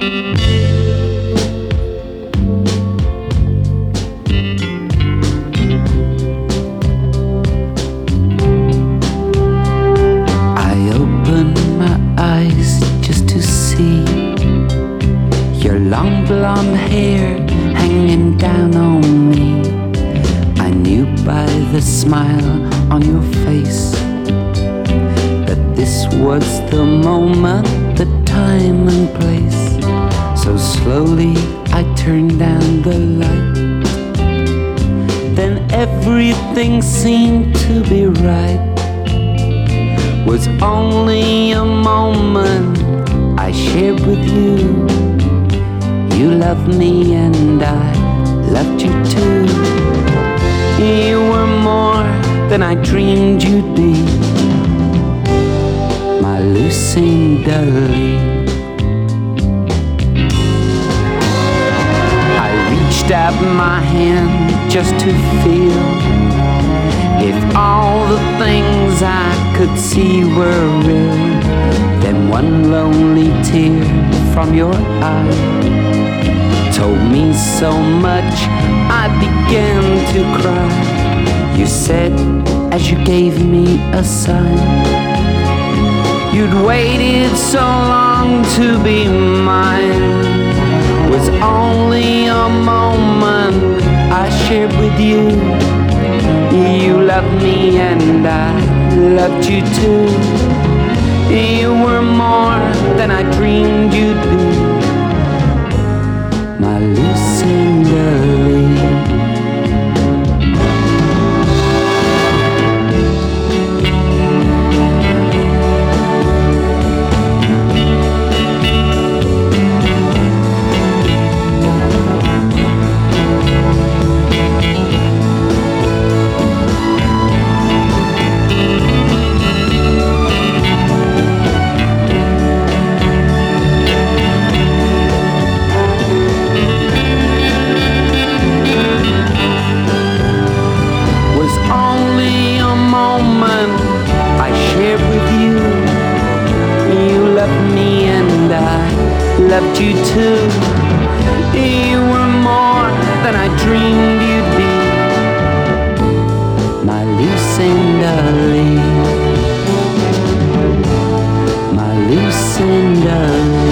I open my eyes just to see your long blonde hair hanging down on me. I knew by the smile on your face that this was the moment, the time and place. So slowly I turned down the light. Then everything seemed to be right. Was only a moment I shared with you. You loved me and I loved you too. You were more than I dreamed you'd be, my Lucinda-Lee. I reached out my hand just to feel if all the things I could see were real. Then one lonely tear from your eye told me so much, I began to cry. You said as you gave me a sign, you'd waited so long to be mine. Was only a moment I shared with you. You loved me and I loved you too. You were more than I dreamed you'd be, my Lucinda-Lee. Loved you too. You were more than I dreamed you'd be, my Lucinda-Lee, my Lucinda-Lee.